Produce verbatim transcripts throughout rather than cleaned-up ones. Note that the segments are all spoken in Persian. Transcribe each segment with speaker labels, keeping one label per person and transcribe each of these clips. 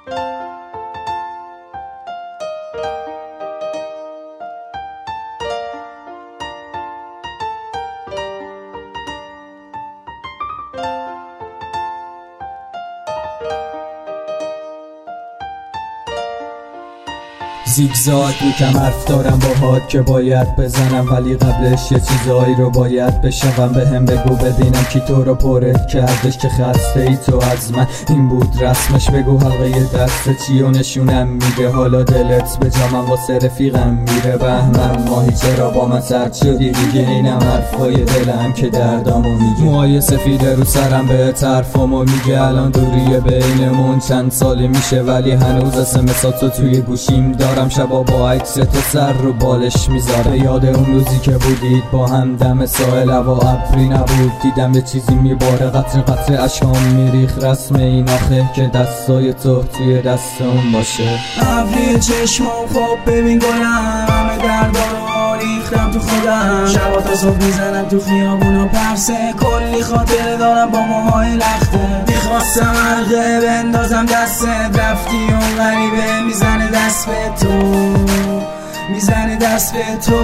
Speaker 1: زیگزاگ یکم حرف دارم باهات که باید بزنم، ولی قبلش یه چیزایی رو باید بشنوم. به هم بگو ببینم کی تو رو پرت کردش که خسته ای تو از من. این بود رسمش، بگو حلقه دست چی و نشونم میگه حالا دلت به جا من واسه رفیقم میره. بهمن ماهی چرا با من سرد شدی دیگه؟ اینم حرفای دلم که دردامو میگه. موهای سفید رو سرم به طرفمو میگه الان دوریه بینمون چند سالی میشه، ولی هنوز اسمساتو توی گوشیم دارم. شبا با عکس تو سر رو بالش میذاره، یاد اون روزی که بودید با هم دم ساحل، هوا ابری نبود دیدم یه چیزی میباره، قطره قطره اشکام میریخ. رسم این آخه که دستای تو توی دست اون باشه.
Speaker 2: ابری چشمم خب ببین گلم، همه دردارو ریختم تو خودم. شبا تا صبح میزنم تو خیابونا پرسه، کلی خاطره دارم با موهای لخته. میخواستم حلقه بندازم دستت، رفتی اون غریبه میزنه دست به تو، میزنه دست به تو.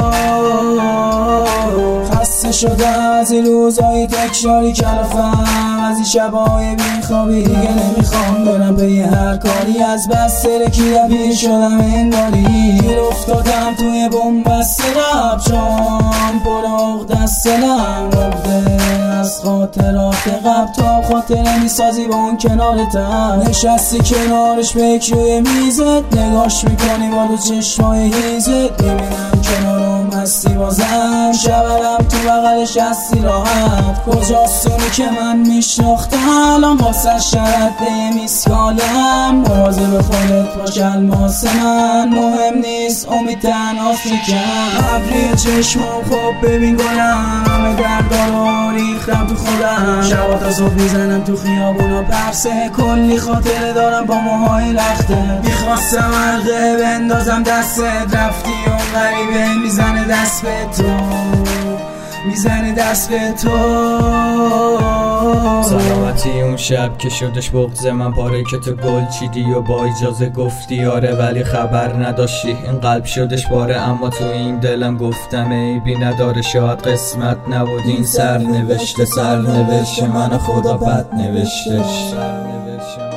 Speaker 2: خسته شدم از این روزای تکراری کلافم، از این شبای بیخوابی دیگه نمیخوام برم به یه هر کاری. از بس ترکی دبیر شدم انگاری، گیر افتادم توی بومبست رب، چون پرخ دست لم رفته از خاطرات قبل. تا خاطره میسازی با اون کنارتم، نشستی کنارش فکر روی میزت، نگاش میکنی با دو چشمای هیزت. میبینم کنارم هستی بازم، شبرم تو بغلش هستی راحت. کجاست اونی که من میشناختم الان واسه شرده یه میسکالم. مواظب خودت باش الماس من، مهم نیست امید تنهاست میکن. ابری چشمم خب ببین گلم، همه دردارو ریختم تو خودم. شبا تا صبح میزنم تو خیابونا پرسه، کلی خاطره دارم با موهای لخته. میخواستم حلقه بندازم دستت، رفتی اون غریبه میزنه دست به تو، میزنه دست به تو.
Speaker 1: سلامتی اون شب که شدش بغض من پاره، که تو گل چیدی و با اجازه گفتی آره، ولی خبر نداشتی این قلب شدش باره. اما تو این دلم گفتم عیبی نداره، شاید قسمت نبود این سر نوشته، سر نوشته من خدا بد نوشتش.